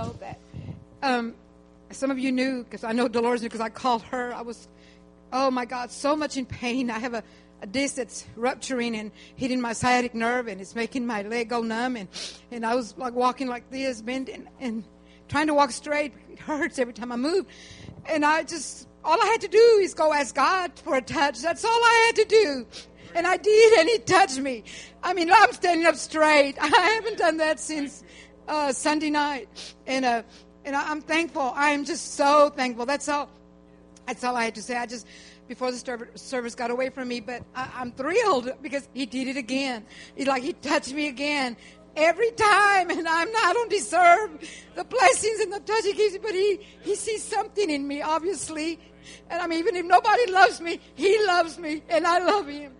know that. Some of you knew, because I know Dolores knew, because I called her. I was, oh my God, so much in pain. I have a disc that's rupturing and hitting my sciatic nerve, and it's making my leg go numb. And I was like walking like this, bending and trying to walk straight. It hurts every time I move. And all I had to do is go ask God for a touch. That's all I had to do. And I did, and He touched me. I mean, I'm standing up straight. I haven't done that since Sunday night. And I'm thankful. I am just so thankful. That's all I had to say. Before the service got away from me, but I'm thrilled because He did it again. He touched me again every time, and I don't deserve the blessings and the touch He gives me, but He sees something in me, obviously. And I mean, even if nobody loves me, He loves me, and I love Him.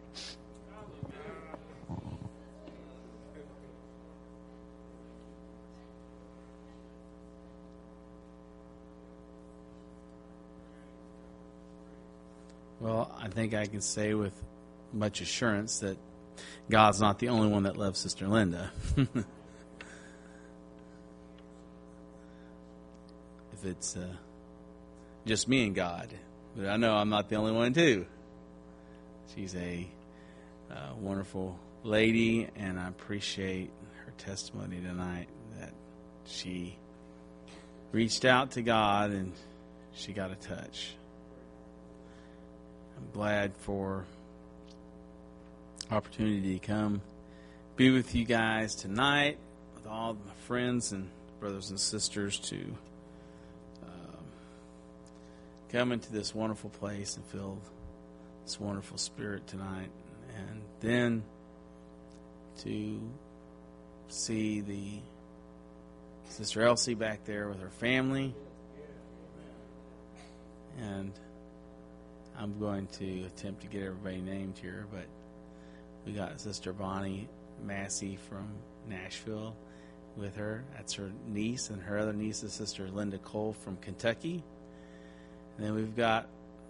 Well, I think I can say with much assurance that God's not the only one that loves Sister Linda. If it's just me and God. But I know I'm not the only one, too. She's a wonderful lady, and I appreciate her testimony tonight that she reached out to God and she got a touch. I'm glad for opportunity to come be with you guys tonight, with all my friends and brothers and sisters, to come into this wonderful place and feel this wonderful spirit tonight, and then to see the Sister Elsie back there with her family. And I'm going to attempt to get everybody named here, but we got Sister Bonnie Massey from Nashville with her. That's her niece, and her other niece is Sister Linda Cole from Kentucky. And then we've got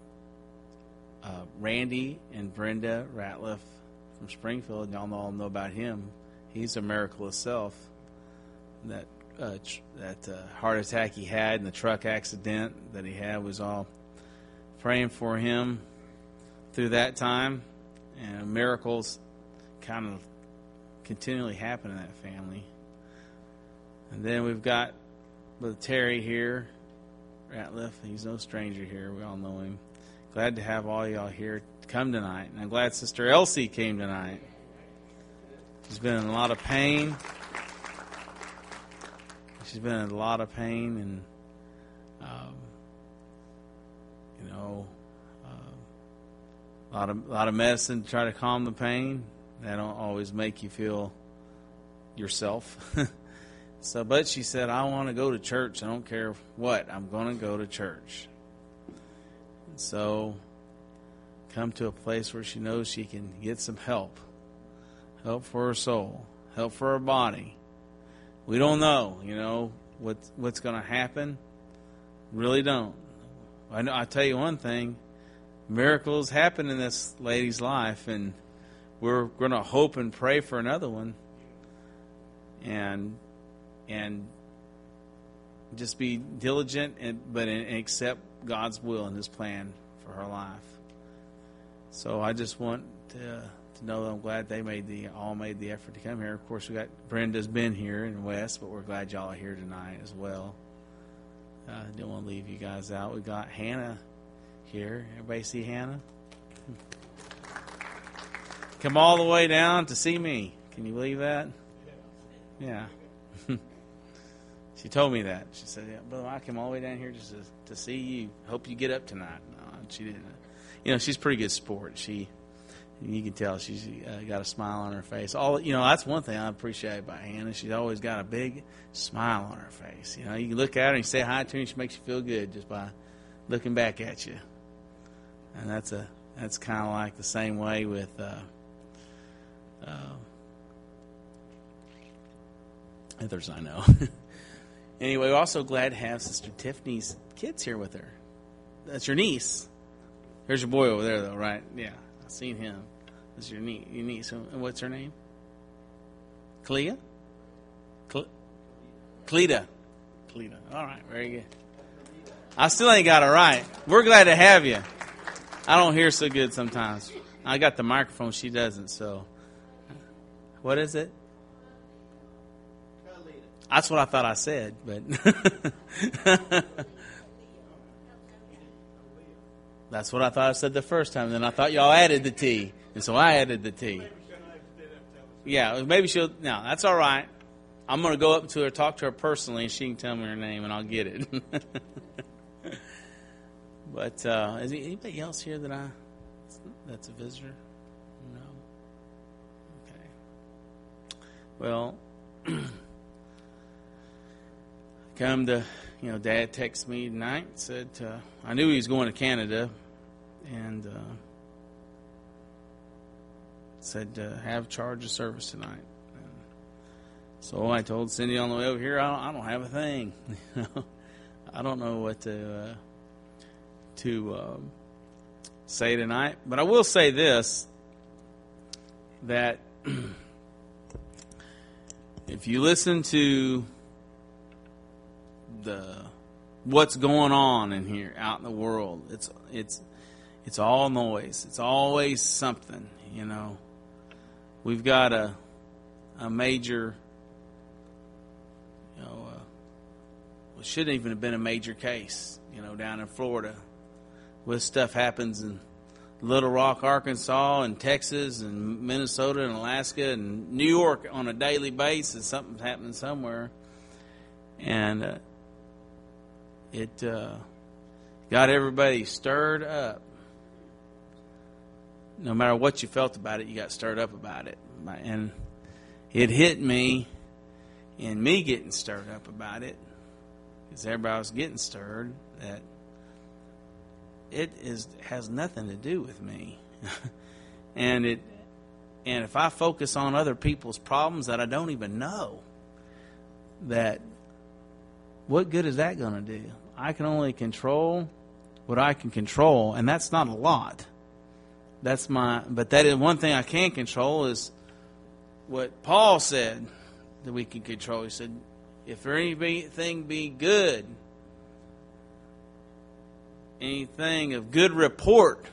Randy and Brenda Ratliff from Springfield. Y'all all know about him. He's a miracle himself. That heart attack he had and the truck accident that he had, was all praying for him through that time. And miracles kind of continually happen in that family. And then we've got Brother Terry here, Ratliff. He's no stranger here. We all know him. Glad to have all y'all here to come tonight. And I'm glad Sister Elsie came tonight. She's been in a lot of pain. She's been in a lot of pain, and a lot of medicine to try to calm the pain. That don't always make you feel yourself. But she said, I want to go to church. I don't care what. I'm going to go to church. And so, come to a place where she knows she can get some help. Help for her soul. Help for her body. We don't know, what's going to happen. Really don't. I tell you one thing. Miracles happen in this lady's life, and we're going to hope and pray for another one. And just be diligent, but accept God's will and His plan for her life. So I just want to know that I'm glad they all made the effort to come here. Of course, we got Brenda's been here in West, but we're glad y'all are here tonight as well. Didn't want to leave you guys out. We got Hannah here. Everybody see Hannah? Come all the way down to see me. Can you believe that? Yeah. She told me that. She said, "Yeah, brother, I came all the way down here just to see you. Hope you get up tonight." No, she didn't. She's a pretty good sport. You can tell she's got a smile on her face. That's one thing I appreciate about Hannah. She's always got a big smile on her face. You can look at her and you say hi to her, and she makes you feel good just by looking back at you. And that's kind of like the same way with others I know. Anyway, we're also glad to have Sister Tiffany's kids here with her. That's your niece. There's your boy over there, though, right? Yeah, I've seen him. That's your niece. And what's her name? Clea? Cleta. Cleta. All right, very good. I still ain't got it right. We're glad to have you. I don't hear so good sometimes. I got the microphone. She doesn't, so. What is it? That's what I thought I said, but. That's what I thought I said the first time. Then I thought y'all added the T, and so I added the T. Yeah, maybe she'll. No, that's all right. I'm going to go up to her, talk to her personally, and she can tell me her name, and I'll get it. But is there anybody else here that's a visitor? No. Okay. Well, come to, Dad texted me tonight and said I knew he was going to Canada, and said have charge of service tonight. So I told Cindy on the way over here, I don't have a thing. I don't know what to say tonight. But I will say this, that if you listen to what's going on in here, out in the world, it's all noise. It's always something, We've got a major, it shouldn't even have been a major case, down in Florida. With stuff happens in Little Rock, Arkansas, and Texas, and Minnesota, and Alaska, and New York on a daily basis. Something's happening somewhere. And it got everybody stirred up. No matter what you felt about it, you got stirred up about it. And it hit me, and me getting stirred up about it, because everybody was getting stirred, that has nothing to do with me. and if I focus on other people's problems that I don't even know, that what good is that going to do? I can only control what I can control, and that's not a lot. But that is one thing I can control, is what Paul said that we can control. He said, if there anything be good, anything of good report,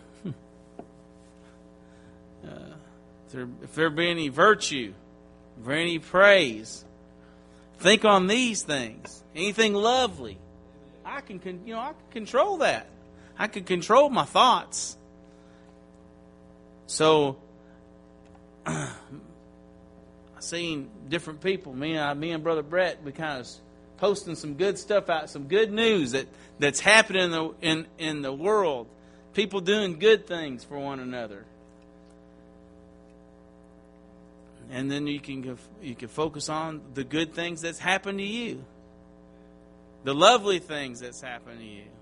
if there be any virtue, if there any praise, think on these things. Anything lovely, I can control that. I can control my thoughts. So, I've seen different people. Me and Brother Brett, we kind of posting some good stuff out, some good news that's happening in the world. People doing good things for one another. And then you can focus on the good things that's happened to you. The lovely things that's happened to you.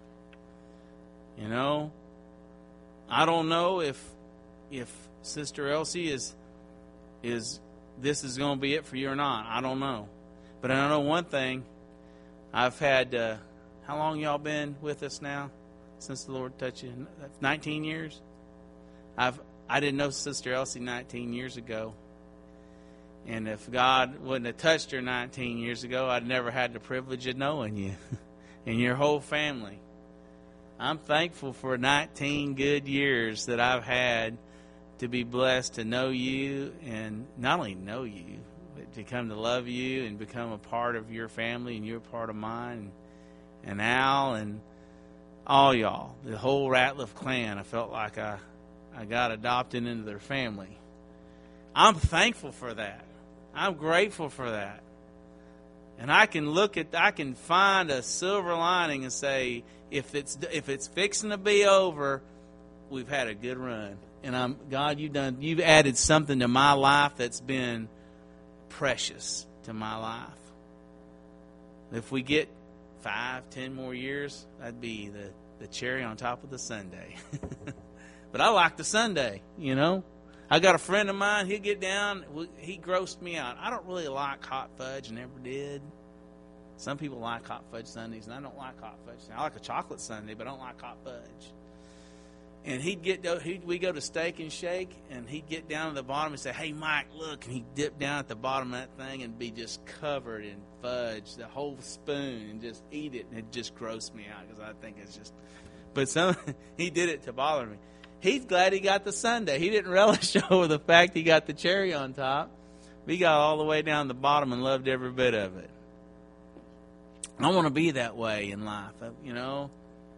I don't know if Sister Elsie is this is going to be it for you or not. I don't know. But I know one thing. I've had, how long y'all been with us now since the Lord touched you? 19 years? I didn't know Sister Elsie 19 years ago. And if God wouldn't have touched her 19 years ago, I'd never had the privilege of knowing you and your whole family. I'm thankful for 19 good years that I've had to be blessed to know you, and not only know you, but to come to love you and become a part of your family, and you're a part of mine, and Al and all y'all, the whole Ratliff clan. I felt like I got adopted into their family. I'm thankful for that. I'm grateful for that. And I can find a silver lining and say, if it's fixing to be over, we've had a good run. And God, you've added something to my life that's been precious to my life. If we get 5-10 more years, that'd be the cherry on top of the sundae. But I like the sundae, I got a friend of mine, he'll get down, he grossed me out. I don't really like hot fudge, never did. Some people like hot fudge sundaes, and I don't like hot fudge. I like a chocolate sundae, but I don't like hot fudge. And we go to Steak and Shake, and he'd get down at the bottom and say, "Hey, Mike, look." And he'd dip down at the bottom of that thing and be just covered in fudge, the whole spoon, and just eat it. And it just grossed me out because I think it's just... But he did it to bother me. He's glad he got the sundae. He didn't relish over the fact he got the cherry on top. We got all the way down the bottom and loved every bit of it. I want to be that way in life. You know,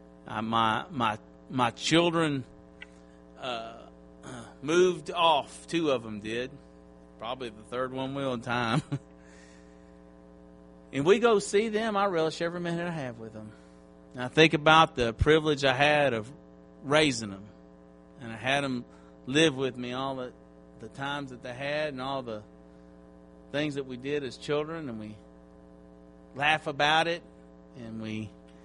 my children moved off. 2 of them did. Probably the third one will in time. And we go see them. I relish every minute I have with them. And I think about the privilege I had of raising them. And I had them live with me all the times that they had and all the things that we did as children. And we laugh about it. And we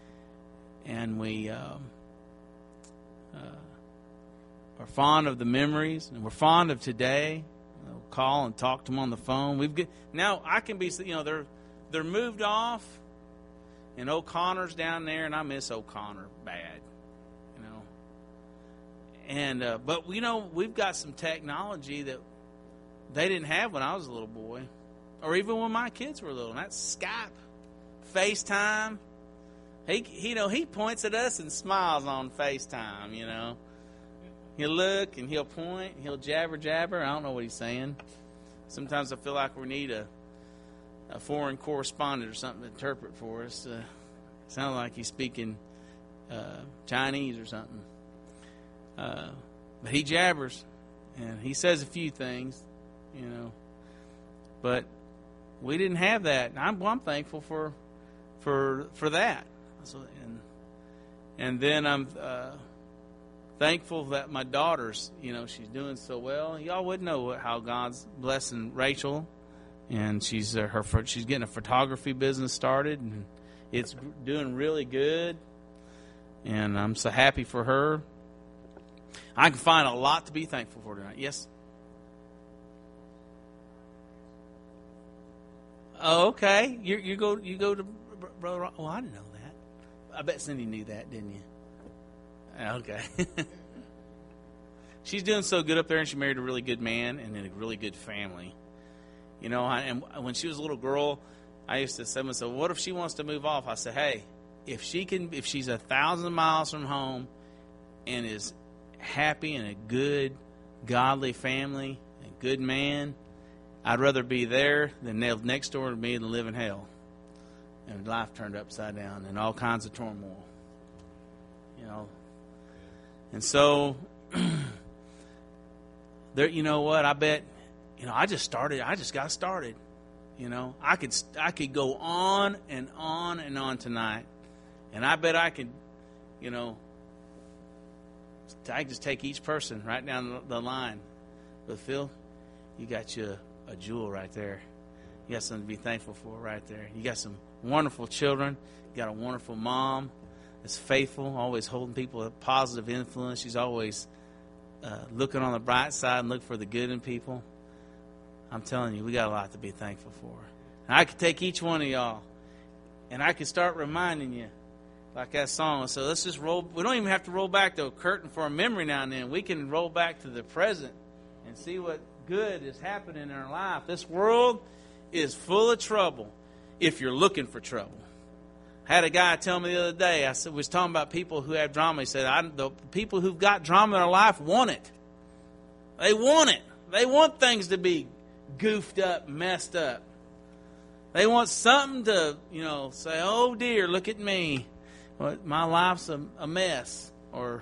are fond of the memories, and we're fond of today. We'll call and talk to them on the phone. Now I can be, you know, they're moved off, and O'Connor's down there, and I miss O'Connor bad, you know. And but you know, we've got some technology that they didn't have when I was a little boy, or even when my kids were little. And that's Skype, FaceTime. He points at us and smiles on FaceTime, you know. He'll look and he'll point, he'll jabber. I don't know what he's saying. Sometimes I feel like we need a foreign correspondent or something to interpret for us. Sounds like he's speaking Chinese or something. But he jabbers and he says a few things, you know. But we didn't have that. I'm thankful for that. So, and then I'm thankful that my daughter's, you know, she's doing so well. Y'all would know how God's blessing Rachel, and she's getting a photography business started, and it's doing really good. And I'm so happy for her. I can find a lot to be thankful for tonight. Yes. Oh, okay. You go to Brother. Oh, I didn't know that. I bet Cindy knew that, didn't you? Okay. She's doing so good up there, and she married a really good man and in a really good family. You know, and when she was a little girl, I used to say to myself, what if she wants to move off? I said, hey, if she's 1,000 miles from home and is happy in a good, godly family, a good man, I'd rather be there than next door to me and live in hell. And life turned upside down and all kinds of turmoil. You know. And so, there. You know what? I bet. You know, I just got started. You know, I could go on and on and on tonight, and I bet I could. You know, I just take each person right down the line. But Phil, you got you a jewel right there. You got something to be thankful for right there. You got some wonderful children. You got a wonderful mom that's faithful, always holding people a positive influence. She's always looking on the bright side and look for the good in people. I'm telling you, we got a lot to be thankful for. And I could take each one of y'all, and I could start reminding you, like that song. So let's just roll. We don't even have to roll back the curtain for a memory now and then. We can roll back to the present and see what good is happening in our life. This world is full of trouble if you're looking for trouble. I had a guy tell me the other day, we was talking about people who have drama. He said, the people who've got drama in their life want it. They want it. They want things to be goofed up, messed up. They want something to, you know, say, oh dear, look at me. My life's a mess. Or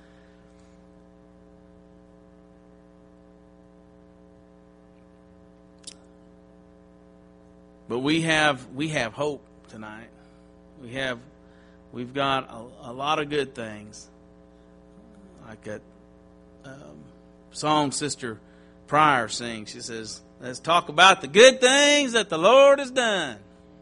but we have hope tonight. We've got a lot of good things. Like that song Sister Pryor sings. She says, let's talk about the good things that the Lord has done.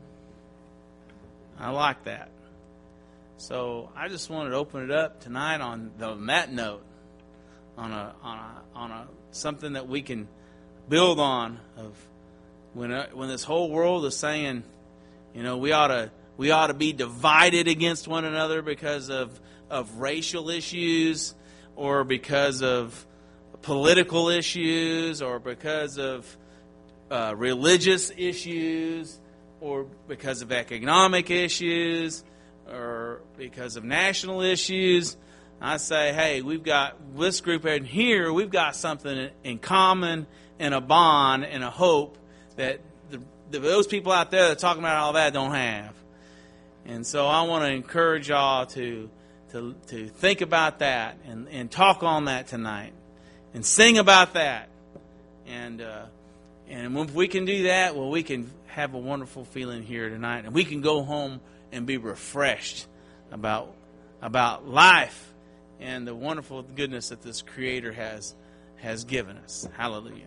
I like that. So I just wanted to open it up tonight on that note, on a something that we can build on. Of when this whole world is saying, you know, we ought to be divided against one another because of racial issues, or because of political issues, or because of religious issues, or because of economic issues, or because of national issues, I say, hey, we've got this group in here, we've got something in common, and a bond, and a hope that those people out there that are talking about all that don't have. And so I want to encourage y'all to think about that and talk on that tonight and sing about that. And if we can do that, well, we can have a wonderful feeling here tonight, and we can go home and be refreshed about life and the wonderful goodness that this Creator has given us. Hallelujah.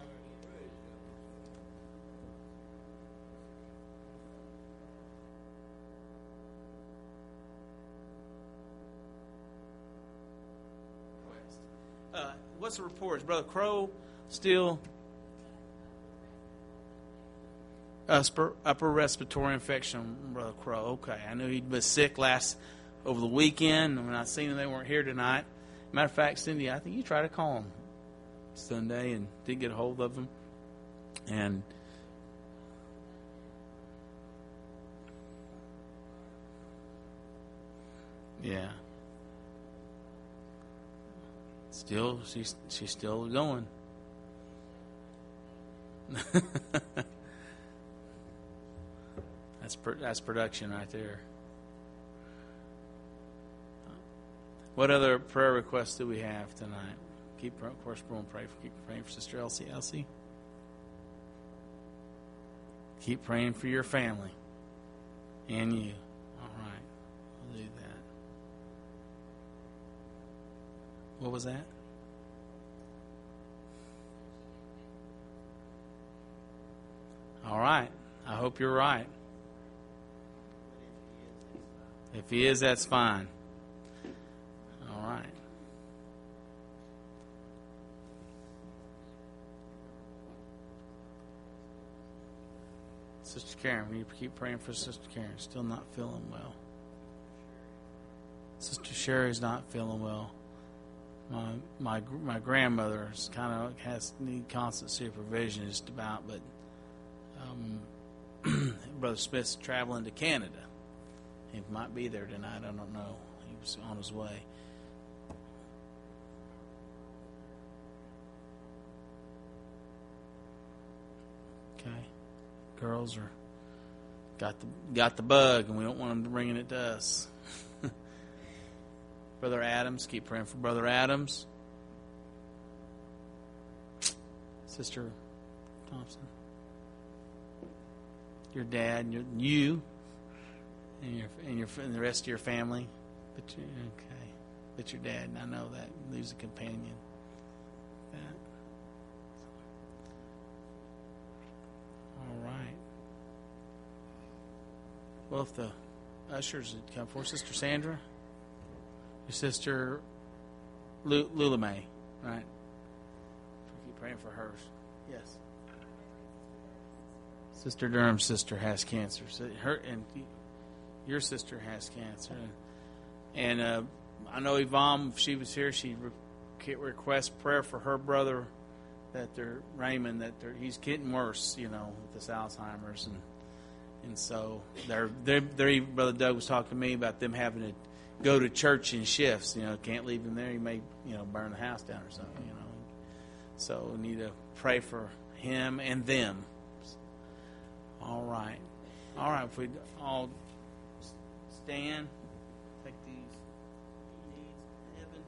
What's the report? Is Brother Crow still upper respiratory infection? Brother Crow. Okay, I knew he was sick over the weekend. When I seen them, they weren't here tonight. Matter of fact, Cindy, I think you tried to call him Sunday and didn't get a hold of him. And yeah. She's still going. That's production right there. What other prayer requests do we have tonight? Keep praying for Sister Elsie. Elsie, keep praying for your family and you. All right, we'll do that. What was that? All right. I hope you're right. If he is, that's fine. All right. Sister Karen, we keep praying for Sister Karen. Still not feeling well. Sister Sherry's not feeling well. My grandmother need constant supervision just about, but Brother Smith's traveling to Canada. He might be there tonight. I don't know. He was on his way. Okay, girls are got the bug, and we don't want them bringing it to us. Brother Adams, keep praying for Brother Adams. Sister Thompson, your dad, and you, and the rest of your family. But your dad, and I know that, lose a companion. That. All right. Well, if the ushers would come for Sister Sandra. Your sister Lula May, right? Keep praying for hers. Yes. Sister Durham's sister has cancer. So your sister has cancer. And I know Yvonne, if she was here, she'd request prayer for her brother, Raymond, he's getting worse, with this Alzheimer's, and so they're Brother Doug was talking to me about them having to go to church in shifts. Can't leave him there. He may, burn the house down or something. So we need to pray for him and them. All right. If we all stand, take these needs to heaven.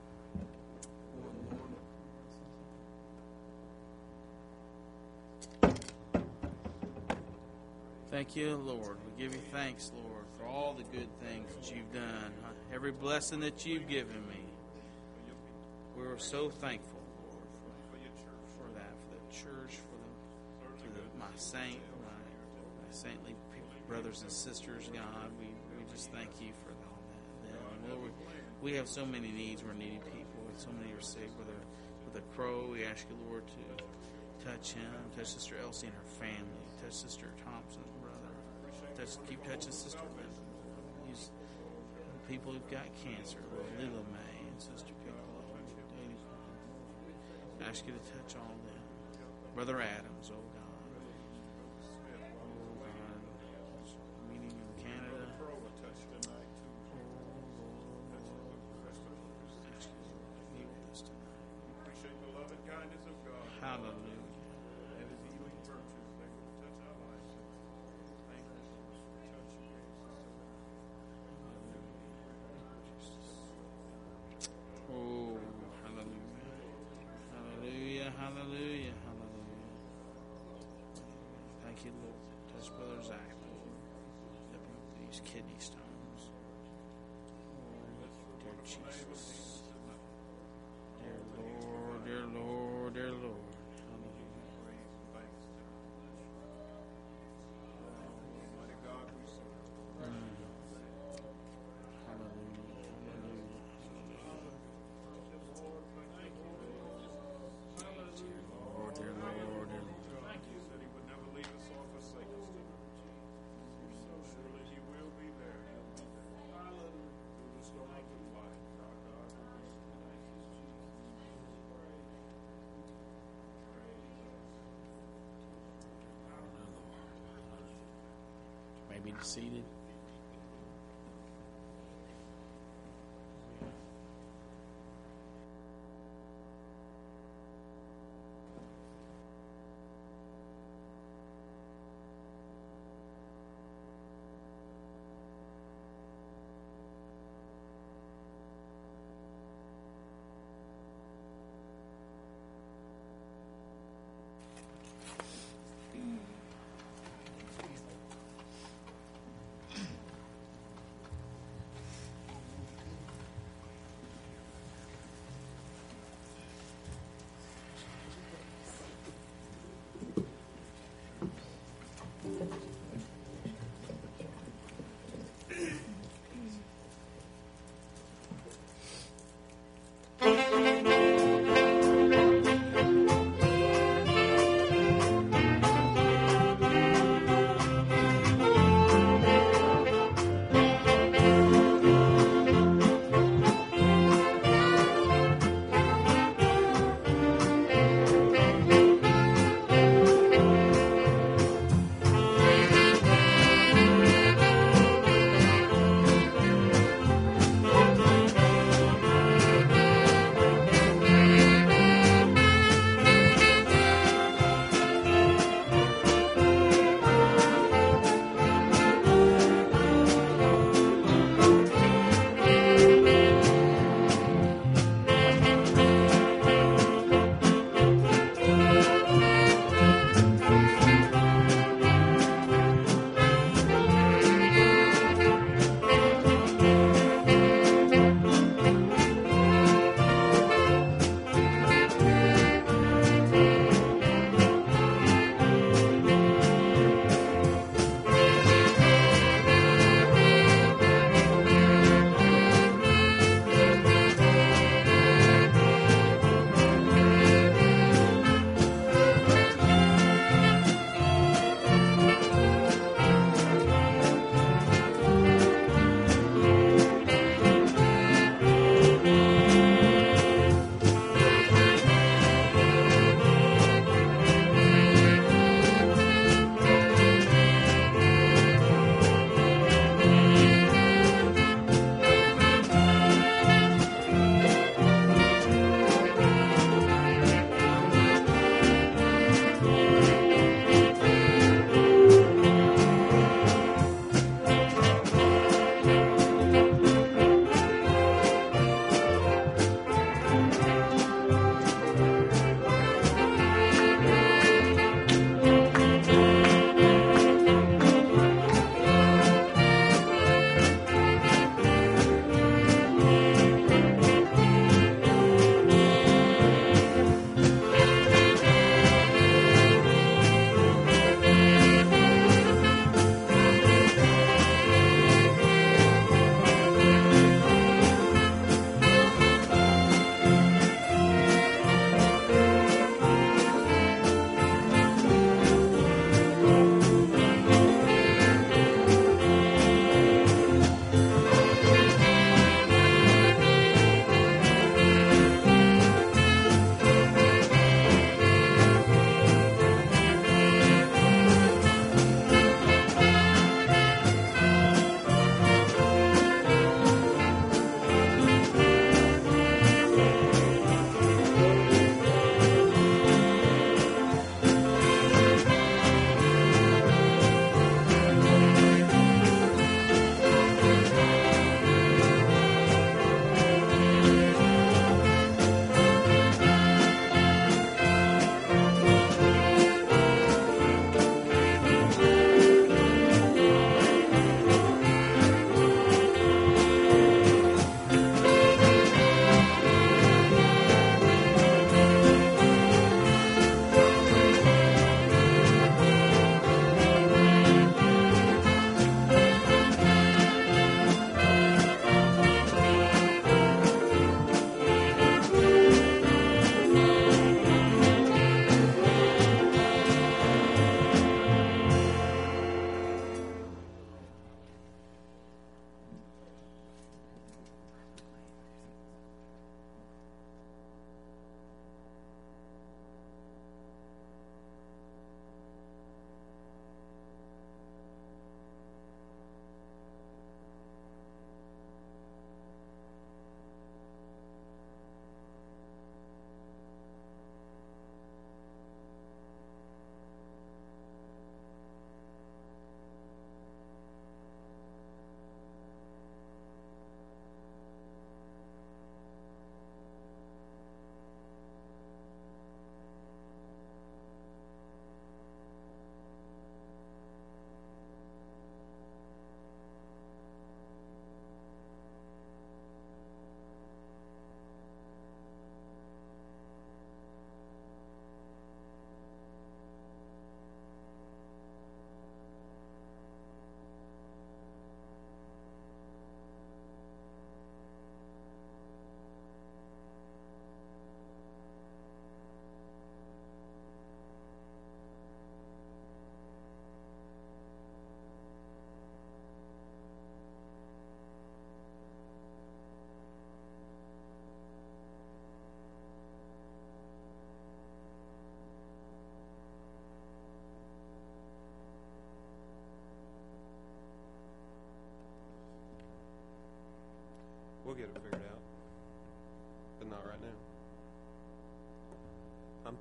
Thank you, Lord. We give you thanks, Lord, for all the good things that you've done, every blessing that you've given me. We're so thankful, Lord, for that, for the church, for my saintly brothers and sisters, God. We just thank you for all that. Lord, we have so many needs. We're needy people. So many are sick. With a crow, we ask you, Lord, to touch him, touch Sister Elsie and her family, touch Sister Thompson's brother, keep touching Sister Linda. These people who've got cancer, Lord, Lila May and Sister Piccolo, Ask you to touch all of them. Brother Adams, oh God. Oh God. Meeting in Canada. Oh Lord. Ask you to be with us tonight. Appreciate the love and kindness of God. Hallelujah. And his healing virtues. They will touch our lives. Thank you so much for touching us. Oh, hallelujah. Hallelujah, hallelujah, hallelujah. Thank you, Lord. Touch Brother Zach, Lord. Help him with these kidney stones. Oh, dear Jesus. Dear Lord, dear Lord, dear Lord. Hallelujah. Praise and thanks to Almighty God we serve. Hallelujah, hallelujah, hallelujah. Dear Lord, dear Lord, dear Lord. God, you said he would never leave us or forsake us. So surely he will be there. He'll be there. Through the storm of life, our God will be You may be seated.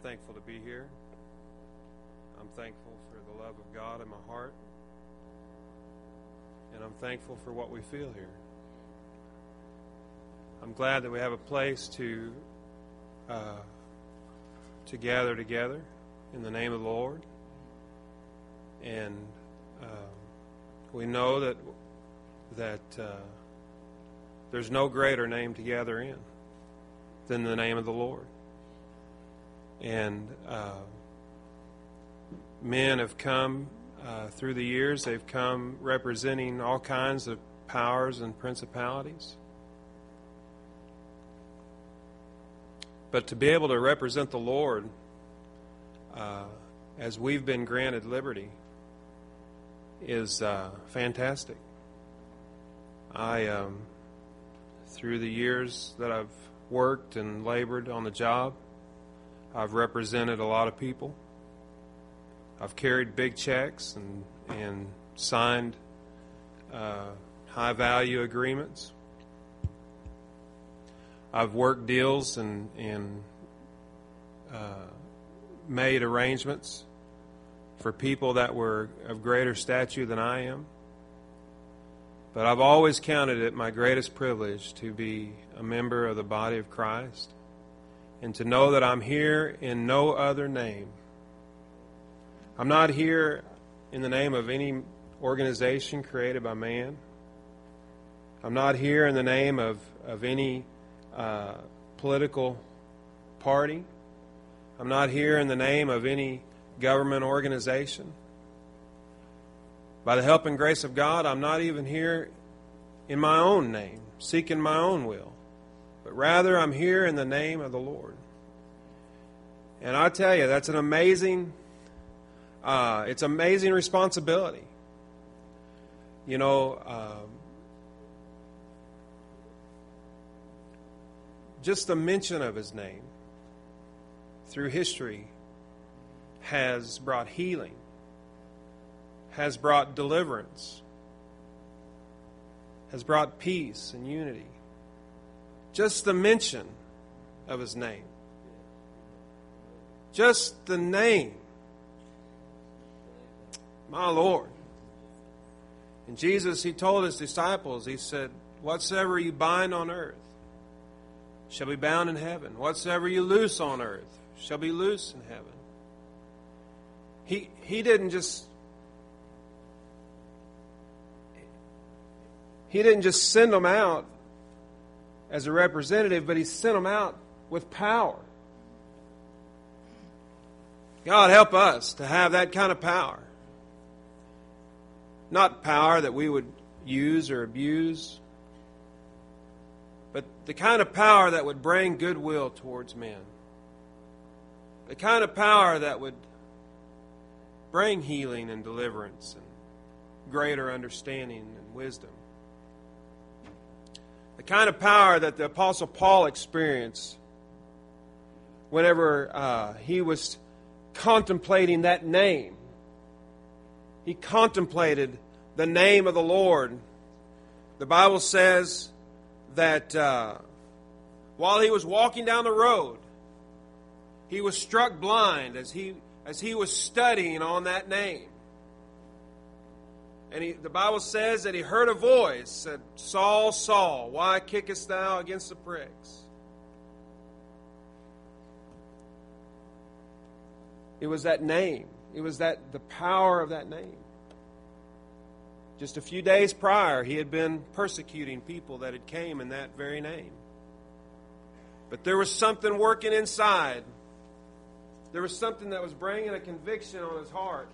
thankful to be here. I'm thankful for the love of God in my heart. And I'm thankful for what we feel here. I'm glad that we have a place to gather together in the name of the Lord. And we know that there's no greater name to gather in than the name of the Lord. And men have come through the years. They've come representing all kinds of powers and principalities. But to be able to represent the Lord as we've been granted liberty is fantastic. Through the years that I've worked and labored on the job, I've represented a lot of people. I've carried big checks and signed high-value agreements. I've worked deals and made arrangements for people that were of greater stature than I am. But I've always counted it my greatest privilege to be a member of the body of Christ and to know that I'm here in no other name. I'm not here in the name of any organization created by man. I'm not here in the name of any political party. I'm not here in the name of any government organization. By the help and grace of God, I'm not even here in my own name, seeking my own will. But rather, I'm here in the name of the Lord. And I tell you, that's an amazing, it's amazing responsibility. You know, just the mention of His name through history has brought healing, has brought deliverance, has brought peace and unity. Just the mention of His name. Just the name. My Lord. And Jesus, He told His disciples, He said, whatsoever you bind on earth shall be bound in heaven. Whatsoever you loose on earth shall be loose in heaven. He didn't just send them out as a representative, but He sent them out with power. God, help us to have that kind of power. Not power that we would use or abuse, but the kind of power that would bring goodwill towards men. The kind of power that would bring healing and deliverance and greater understanding and wisdom. The kind of power that the Apostle Paul experienced whenever he was contemplating that name. He contemplated the name of the Lord. The Bible says that while he was walking down the road, he was struck blind as he was studying on that name. And the Bible says that he heard a voice said, Saul, Saul, why kickest thou against the pricks? It was that name. It was the power of that name. Just a few days prior, he had been persecuting people that had came in that very name. But there was something working inside. There was something that was bringing a conviction on his heart.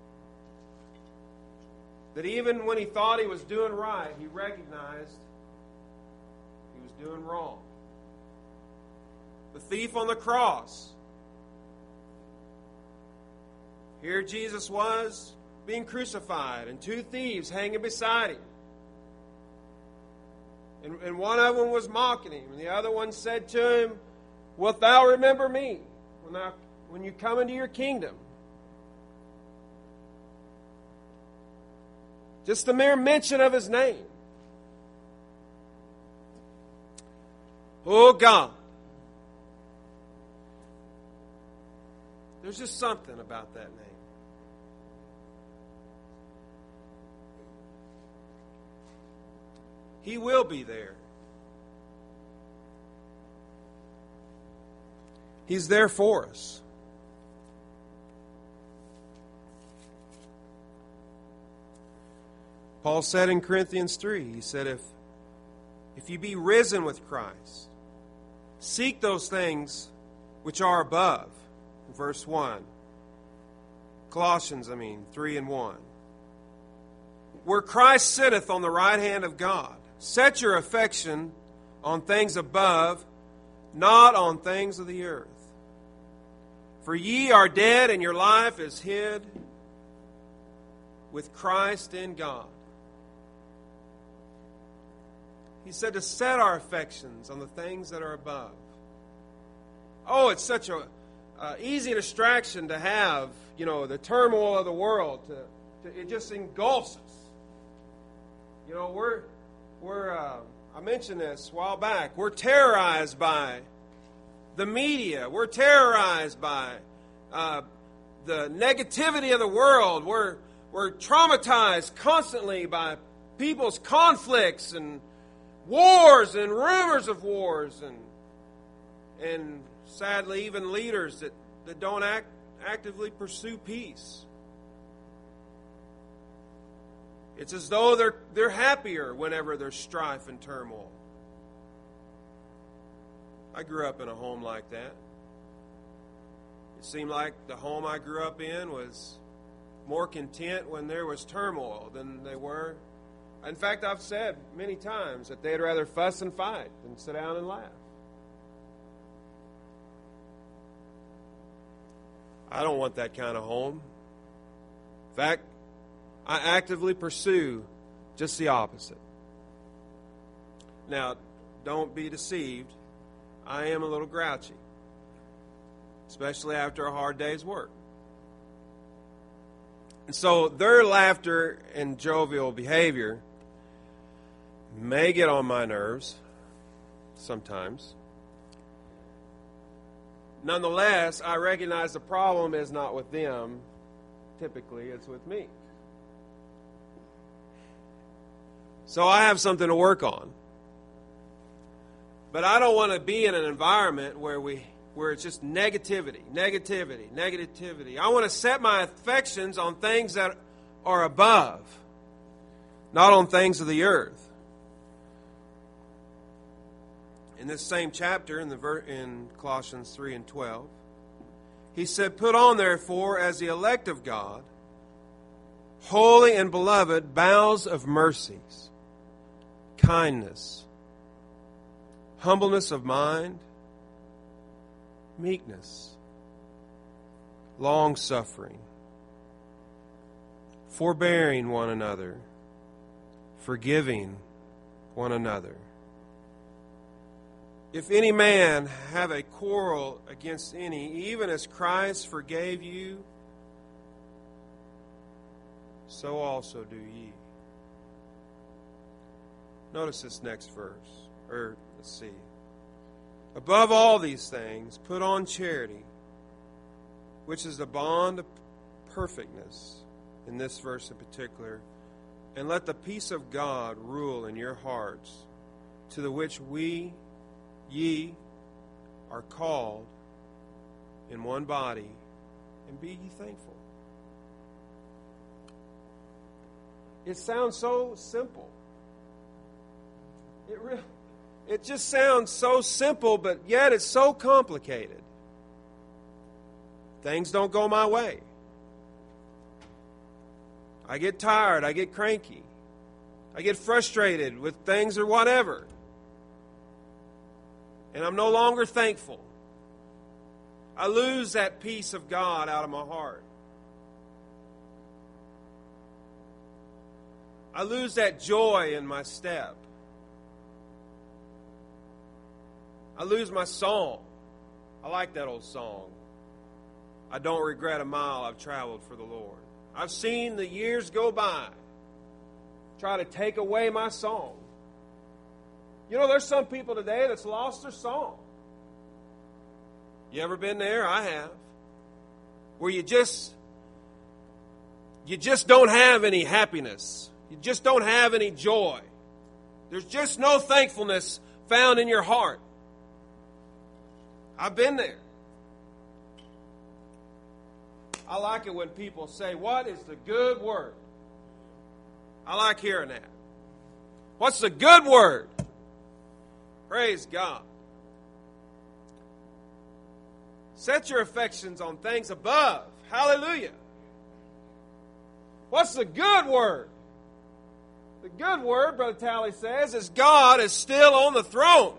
That even when he thought he was doing right, he recognized he was doing wrong. The thief on the cross. Here Jesus was being crucified and two thieves hanging beside him. And one of them was mocking him. And the other one said to him, wilt thou remember me when you come into your kingdom? Just the mere mention of his name. Oh God. There's just something about that name. He will be there. He's there for us. Paul said in Corinthians 3, he said, if you be risen with Christ, seek those things which are above. Verse 1. Colossians, 3:1. Where Christ sitteth on the right hand of God, set your affection on things above, not on things of the earth. For ye are dead, and your life is hid with Christ in God. He said to set our affections on the things that are above. Oh, it's such a easy distraction to have, the turmoil of the world. It just engulfs us. I mentioned this a while back. We're terrorized by the media. We're terrorized by the negativity of the world. We're traumatized constantly by people's conflicts and wars and rumors of wars and sadly even leaders that don't actively pursue peace. It's as though they're happier whenever there's strife and turmoil. I grew up in a home like that. It seemed like the home I grew up in was more content when there was turmoil than they were. In fact, I've said many times that they'd rather fuss and fight than sit down and laugh. I don't want that kind of home. In fact, I actively pursue just the opposite. Now, don't be deceived. I am a little grouchy, especially after a hard day's work. And so their laughter and jovial behavior may get on my nerves sometimes. Nonetheless, I recognize the problem is not with them. Typically, it's with me. So I have something to work on. But I don't want to be in an environment where it's just negativity. I want to set my affections on things that are above, not on things of the earth. In this same chapter, in Colossians 3:12, he said, "Put on, therefore, as the elect of God, holy and beloved, bowels of mercies, kindness, humbleness of mind, meekness, long-suffering, forbearing one another, forgiving one another. If any man have a quarrel against any, even as Christ forgave you, so also do ye." Notice this next verse. Let's see. "Above all these things, put on charity, which is the bond of perfectness," in this verse in particular, "and let the peace of God rule in your hearts, to the which ye are called in one body, and be ye thankful." It sounds so simple. It just sounds so simple, but yet it's so complicated. Things don't go my way. I get tired. I get cranky. I get frustrated with things or whatever. And I'm no longer thankful. I lose that peace of God out of my heart. I lose that joy in my step. I lose my song. I like that old song. I don't regret a mile I've traveled for the Lord. I've seen the years go by, try to take away my song. There's some people today that's lost their song. You ever been there? I have. where you just don't have any happiness. You just don't have any joy. There's just no thankfulness found in your heart. I've been there. I like it when people say, "What is the good word?" I like hearing that. What's the good word? Praise God. Set your affections on things above. Hallelujah. What's the good word? The good word, Brother Talley says, is God is still on the throne.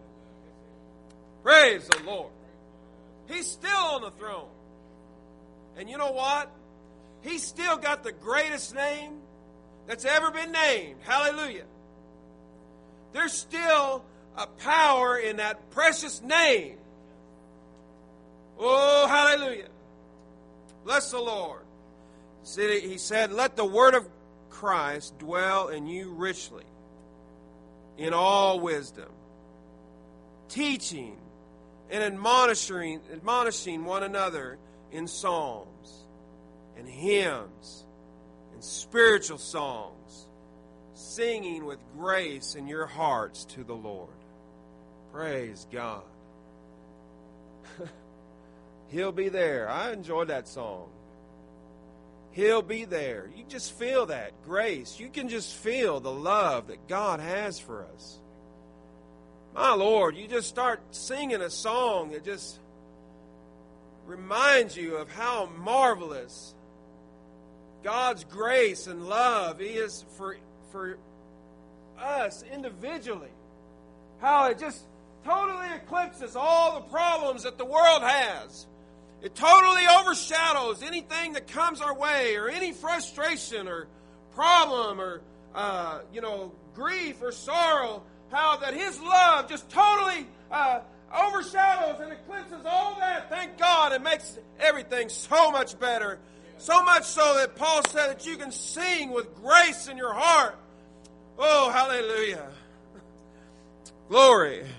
Praise the Lord. He's still on the throne. And you know what? He's still got the greatest name that's ever been named. Hallelujah. There's still a power in that precious name. Oh, hallelujah. Bless the Lord. He said, "Let the word of Christ dwell in you richly, in all wisdom, teaching and admonishing one another in psalms and hymns and spiritual songs, singing with grace in your hearts to the Lord." Praise God. He'll be there. I enjoyed that song. He'll be there. You just feel that grace. You can just feel the love that God has for us. My Lord, you just start singing a song that just reminds you of how marvelous God's grace and love is for us individually. How it just totally eclipses all the problems that the world has. It totally overshadows anything that comes our way, or any frustration or problem or grief or sorrow. How that His love just totally overshadows and eclipses all that. Thank God, it makes everything so much better. So much so that Paul said that you can sing with grace in your heart. Oh, hallelujah. Glory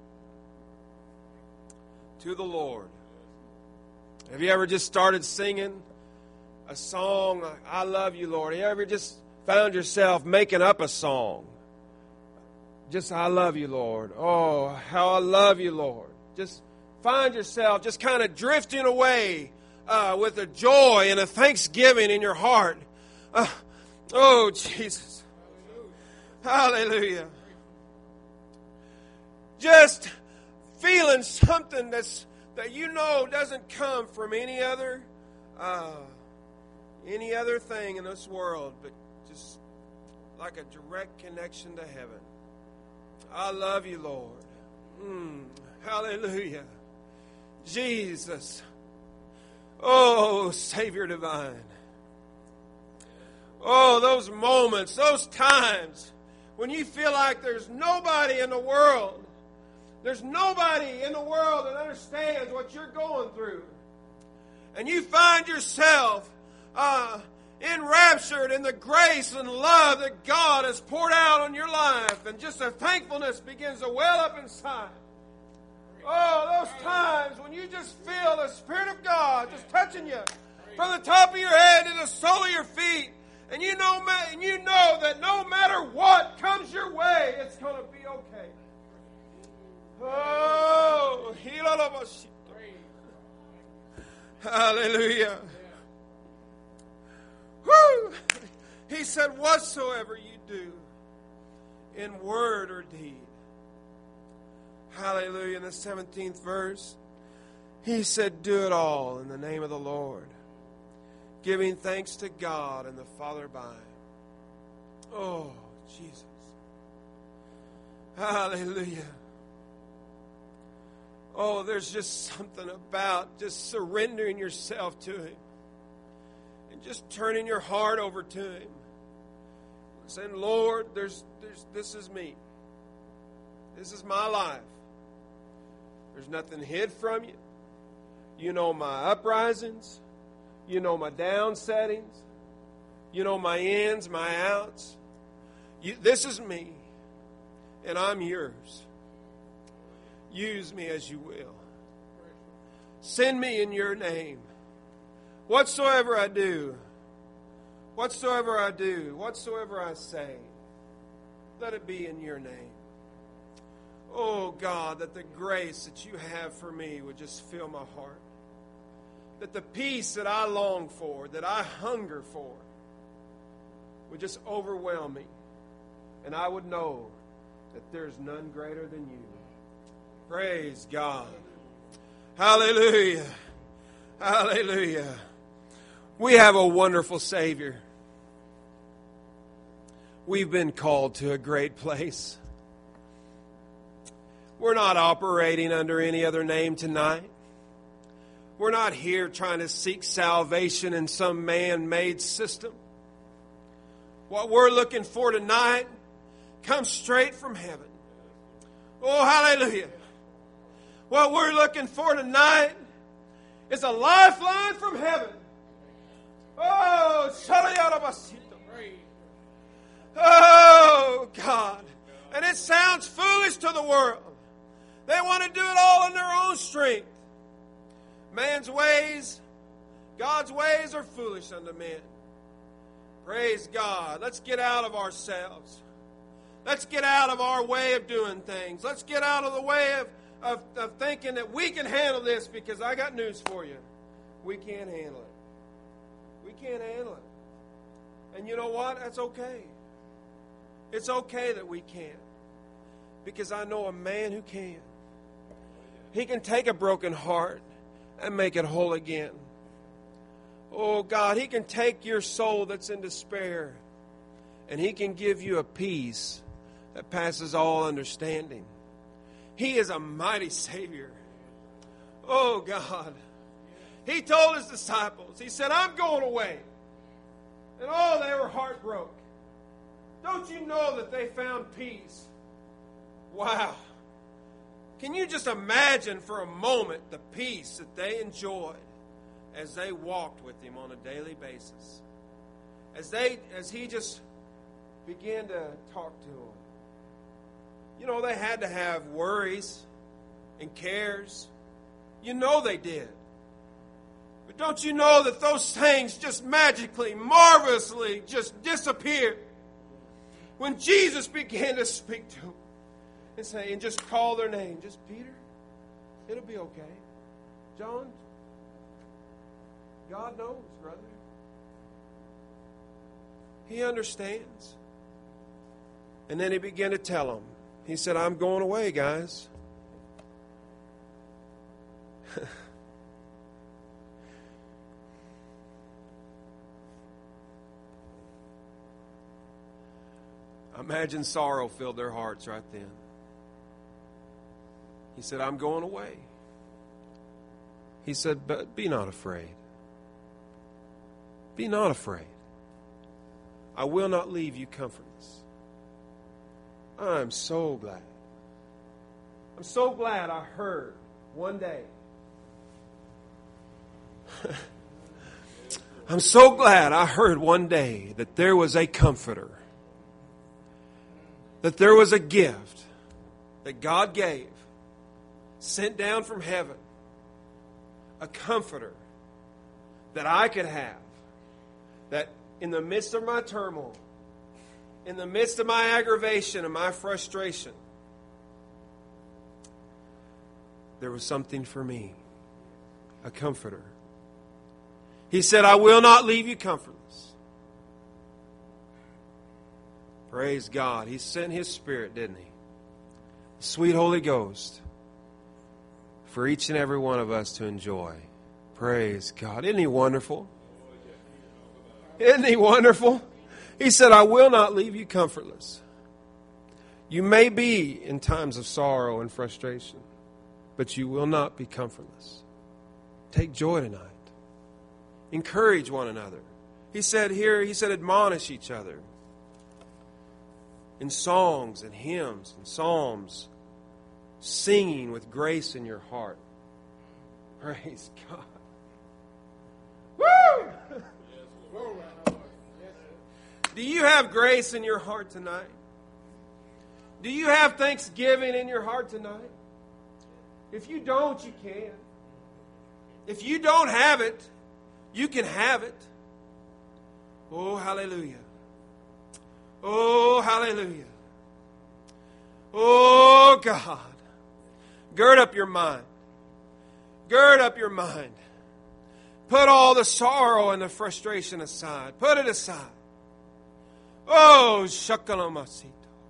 to the Lord. Have you ever just started singing a song, "I love you, Lord"? Have you ever just found yourself making up a song? Just, "I love you, Lord. Oh, how I love you, Lord." Just find yourself just kind of drifting away with a joy and a thanksgiving in your heart. Oh, Jesus. Hallelujah. Just feeling something that you know doesn't come from any other thing in this world, but just like a direct connection to heaven. I love you, Lord. Hallelujah. Jesus. Oh, Savior divine. Oh, those moments, those times when you feel like there's nobody in the world. There's nobody in the world that understands what you're going through. And you find yourself enraptured in the grace and love that God has poured out on your life. And just a thankfulness begins to well up inside. Oh, those times when you just feel the Spirit of God just touching you from the top of your head to the sole of your feet. And you know that no matter what comes your way, it's going to be okay. Oh, hallelujah. Woo! He said, "Whatsoever you do in word or deed." Hallelujah. In the 17th verse, he said, "Do it all in the name of the Lord, giving thanks to God and the Father by." Oh, Jesus. Hallelujah. Oh, there's just something about just surrendering yourself to Him and just turning your heart over to Him. Saying, "Lord, this is me. This is my life. There's nothing hid from you. You know my uprisings. You know my downsettings. You know my ins, my outs. This is me, and I'm yours. Use me as you will. Send me in your name. Whatsoever I do, whatsoever I do, whatsoever I say, let it be in your name. Oh God, that the grace that you have for me would just fill my heart. That the peace that I long for, that I hunger for, would just overwhelm me. And I would know that there's none greater than you. Praise God. Hallelujah. Hallelujah. We have a wonderful Savior. We've been called to a great place. We're not operating under any other name tonight. We're not here trying to seek salvation in some man-made system. What we're looking for tonight comes straight from heaven. Oh, hallelujah. What we're looking for tonight is a lifeline from heaven. Oh, oh, God. And it sounds foolish to the world. They want to do it all in their own strength. Man's ways, God's ways are foolish unto men. Praise God. Let's get out of ourselves. Let's get out of our way of doing things. Let's get out of the way of thinking that we can handle this, because I got news for you. We can't handle it. We can't handle it. And you know what? That's okay. It's okay that we can't. Because I know a man who can. He can take a broken heart and make it whole again. Oh God, He can take your soul that's in despair and He can give you a peace that passes all understanding. He is a mighty Savior. Oh God. He told His disciples, He said, I'm going away. And oh, they were heartbroken. Don't you know that they found peace? Wow. Can you just imagine for a moment the peace that they enjoyed as they walked with Him on a daily basis? As He just began to talk to them. You know, they had to have worries and cares. You know they did. But don't you know that those things just magically, marvelously just disappeared when Jesus began to speak to them? And just call their name. Just Peter, it'll be okay. John, God knows, brother. He understands. And then He began to tell them. He said, I'm going away, guys. Imagine sorrow filled their hearts right then. He said, I'm going away. He said, but be not afraid. Be not afraid. I will not leave you comfortless. I'm so glad. I'm so glad I heard one day. I'm so glad I heard one day that there was a comforter. That there was a gift that God gave, sent down from heaven, a comforter that I could have, that in the midst of my turmoil, in the midst of my aggravation and my frustration, there was something for me, a comforter. He said, I will not leave you comfortless. Praise God. He sent His Spirit, didn't He? The sweet Holy Ghost for each and every one of us to enjoy. Praise God. Isn't He wonderful? Isn't He wonderful? He said, I will not leave you comfortless. You may be in times of sorrow and frustration, but you will not be comfortless. Take joy tonight. Encourage one another. He said here, He said, admonish each other in songs and hymns and psalms, singing with grace in your heart. Praise God. Woo! Do you have grace in your heart tonight? Do you have thanksgiving in your heart tonight? If you don't, you can. If you don't have it, You can have it. Oh, hallelujah. Oh, hallelujah. Oh, God. Gird up your mind. Gird up your mind. Put all the sorrow and the frustration aside. Put it aside. Oh, shakalamasito.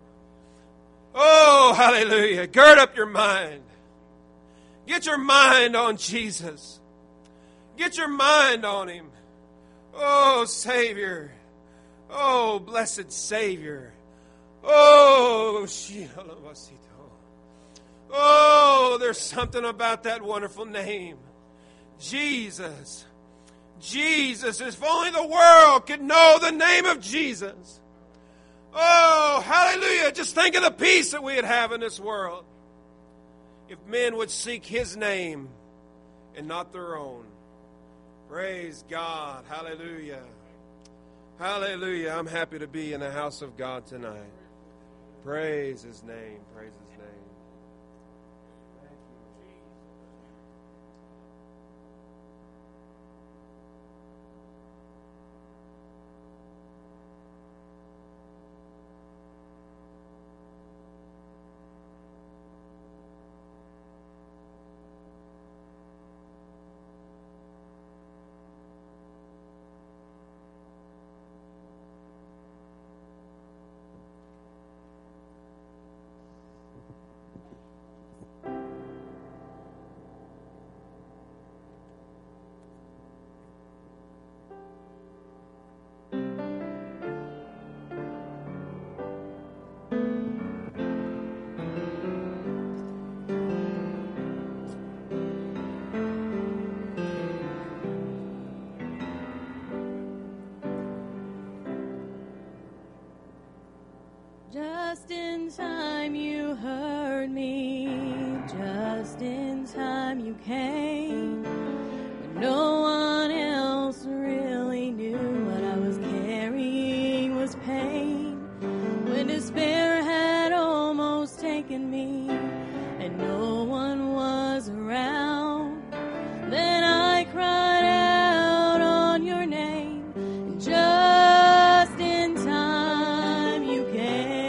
Oh, hallelujah. Gird up your mind. Get your mind on Jesus. Get your mind on Him. Oh, Savior. Oh, blessed Savior. Oh, shikalamasito. Oh, there's something about that wonderful name. Jesus. Jesus. If only the world could know the name of Jesus. Oh, hallelujah. Just think of the peace that we'd have in this world if men would seek His name and not their own. Praise God. Hallelujah. Hallelujah. I'm happy to be in the house of God tonight. Praise His name. Praise His name. Just in time you heard me, just in time you came, when no one else really knew what I was carrying was pain, when despair had almost taken me and no one was around, then I cried out on your name, and just in time you came.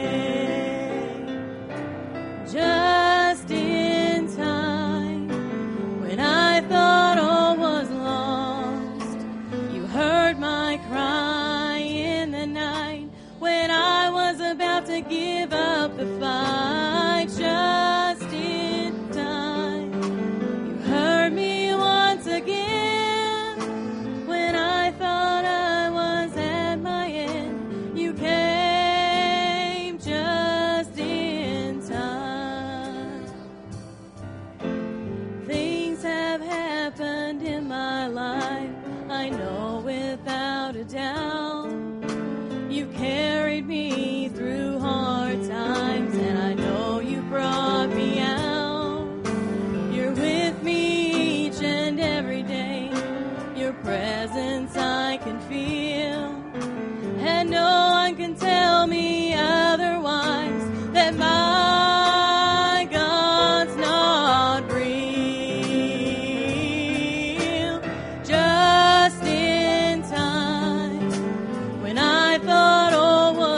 Just in time, when I thought all was lost, you heard my cry in the night, when I was about to give up the fight. Just in time, you heard me once again, when I thought I was at my end, you came just in time. Things have happened in my life, I know without a doubt. You carried me through hard times, and I know you brought me out. You're with me each and every day. Your presence I can feel, and no one can tell me otherwise, that my God's not real. Just in time, when I thought all was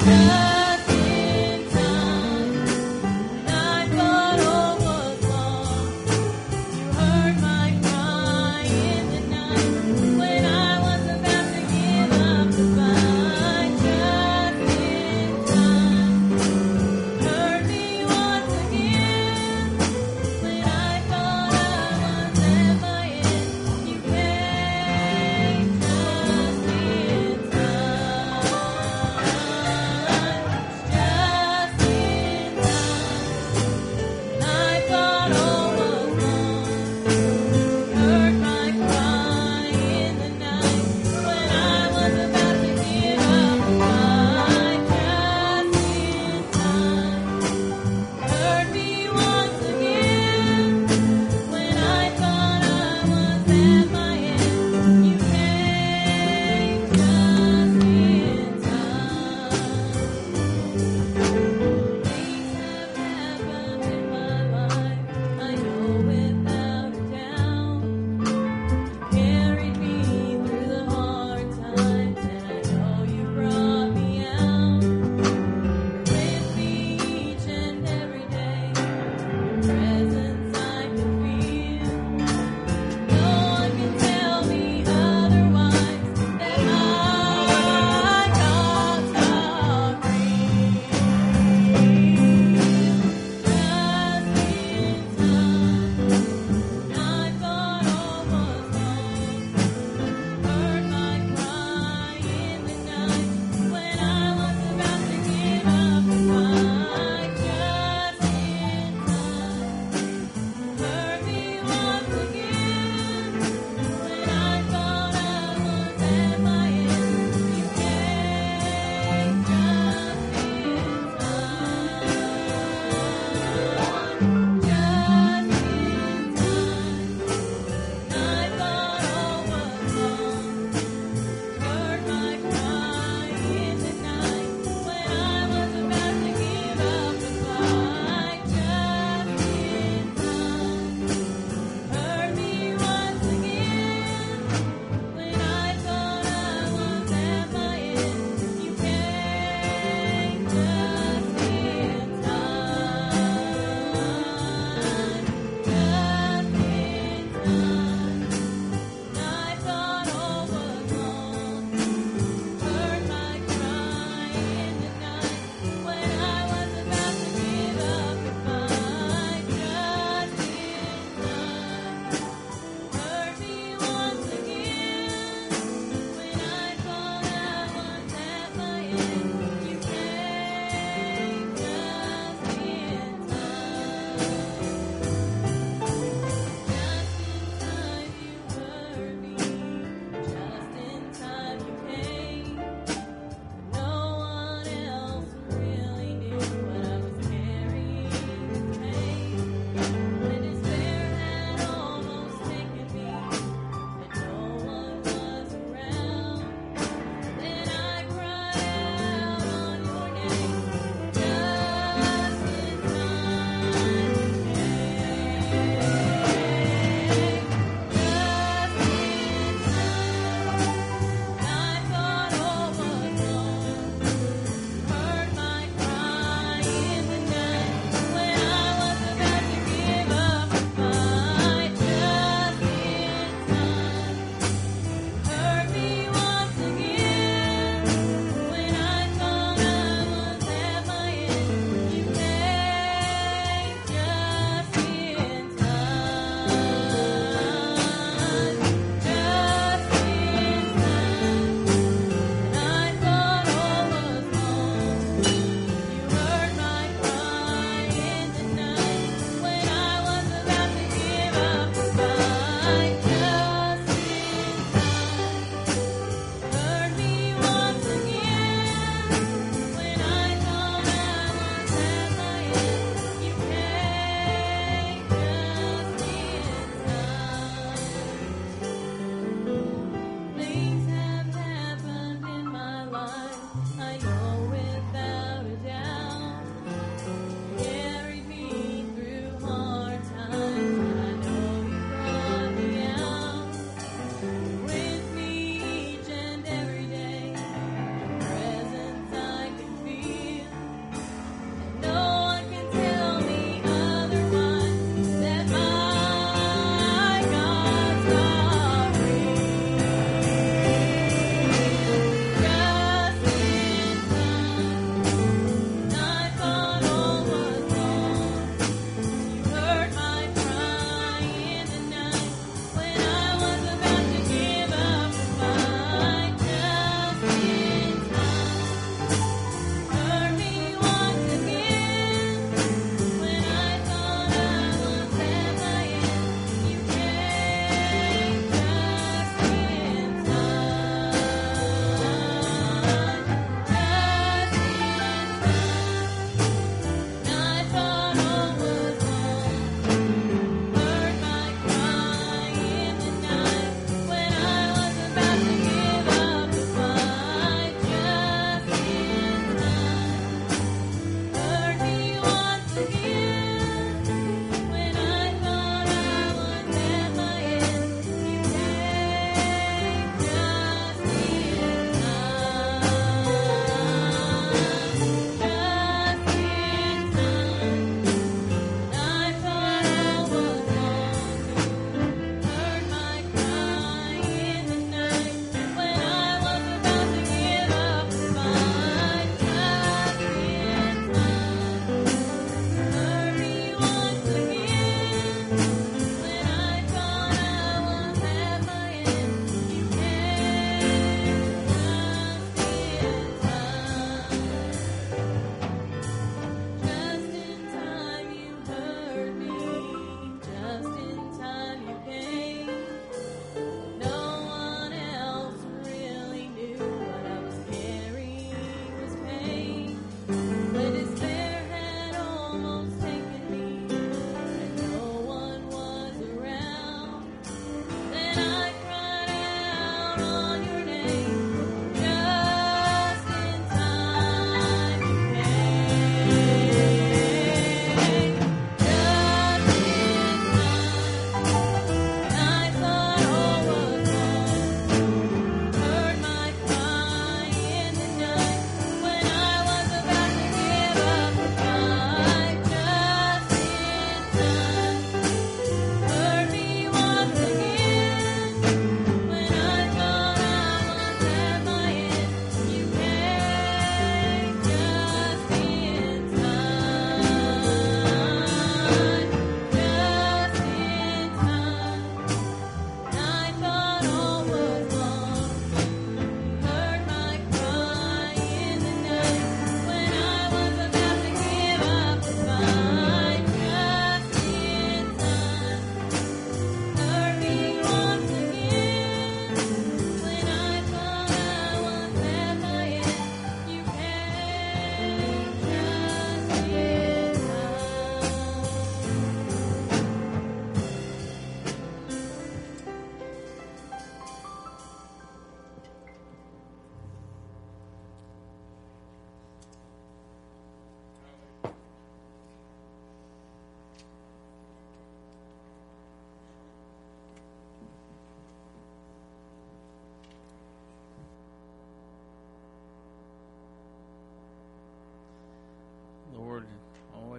Just in time.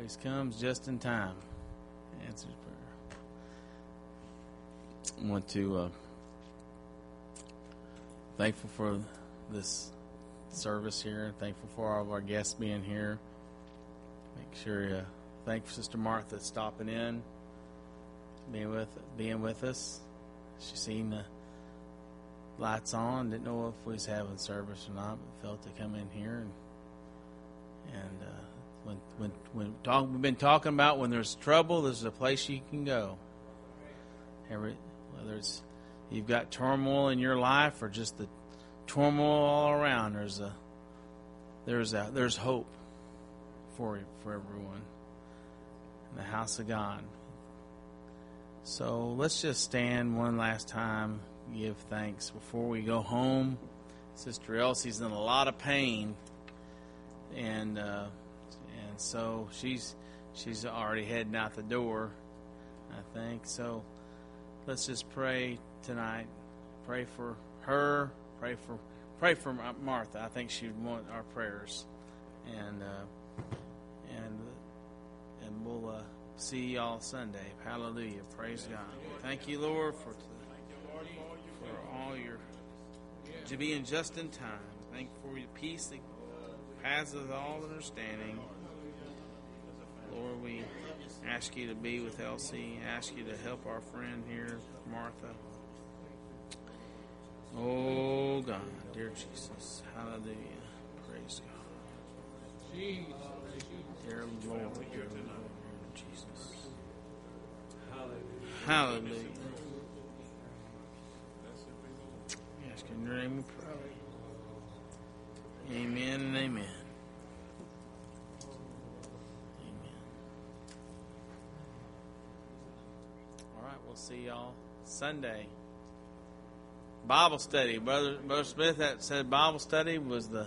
Always comes just in time. Answers prayer. I want to thankful for this service here. Thankful for all of our guests being here. Make sure thank Sister Martha stopping in, being with us. She seen the lights on. Didn't know if we was having service or not, but felt to come in here and we've been talking about when there's trouble, there's a place you can go. Whether it's you've got turmoil in your life or just the turmoil all around, there's hope for everyone in the house of God. So let's just stand one last time, give thanks before we go home. Sister Elsie's in a lot of pain, and so she's already heading out the door, I think. So let's just pray tonight. Pray for her. Pray for Martha. I think she'd want our prayers, and we'll see y'all Sunday. Hallelujah. Praise God. Thank you, Lord, for all your to being just in time. Thank you for your peace that passes all understanding. Lord, we ask you to be with Elsie. Ask you to help our friend here, Martha. Oh, God, dear Jesus. Hallelujah. Praise God. Dear Lord, dear Lord, Jesus. Hallelujah. We ask in your name we pray. Amen and amen. We'll see y'all Sunday. Bible study. Brother Smith that said Bible study was the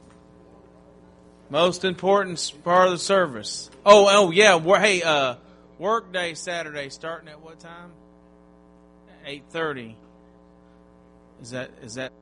most important part of the service. Oh yeah. Hey, work day Saturday starting at what time? 8:30. Is that